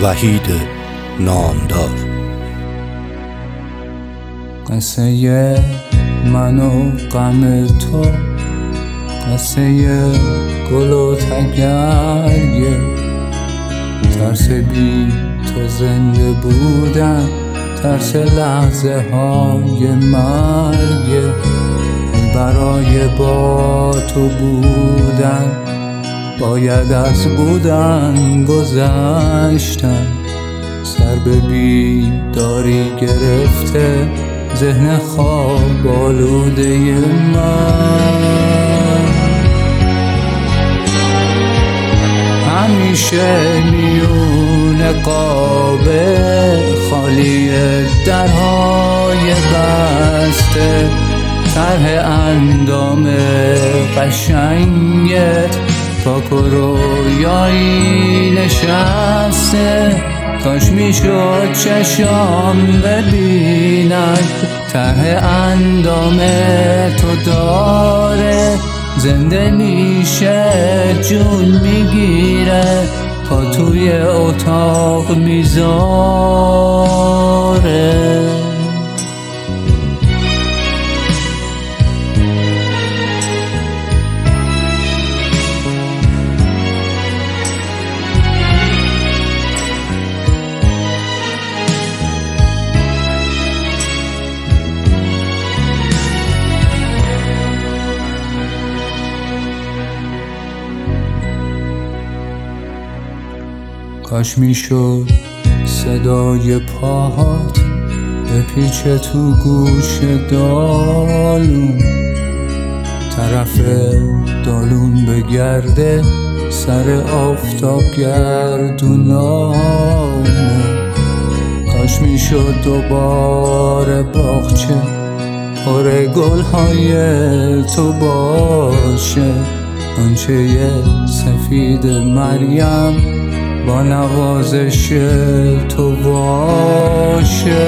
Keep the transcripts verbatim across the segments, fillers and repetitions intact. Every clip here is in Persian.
وحید نامدار. قصه من و غم تو، قصه گل و تگرگه، ترس بی تو زنده بودن، ترس لحظه های مرگه. برای با تو بودن باید از بودن گذشتن. سر به بیداری گرفته ذهن خواب آلوده من. همیشه میون قابه خالی درهای بسته، طرح اندام قشنگت پاک و رویایی نشسته. کاش میشد چشام ببینن طرح اندام تو داره، زنده میشه جون میگیره پا توی اتاق میذاره. کاش میشد صدای پاهات بپیچه تو گوش دالون، طرف دالون بگرده سر آفتاب گردونامون. کاش میشد دوباره باغچه پر گلهای تو باشه، غنچه سفید مریم با نوازش تو باشه.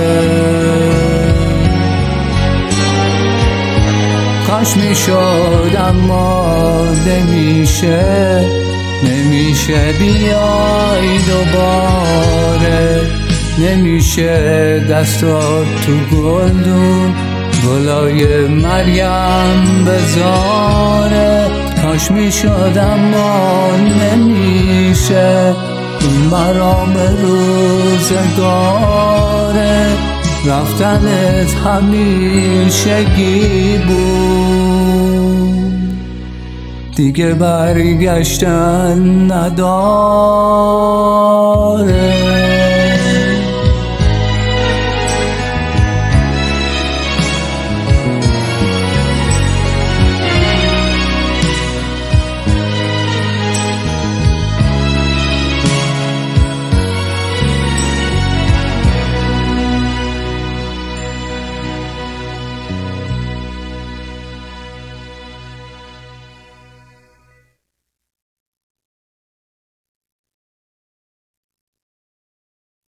کاش میشد اما نمیشه، نمیشه بیای دوباره، نمیشه دستات تو گلدون گلای مریم بذاره. کاش میشد اما نمیشه، این مرام روزگاره، رفتنت همیشگی بود، دیگه برگشتن نداره.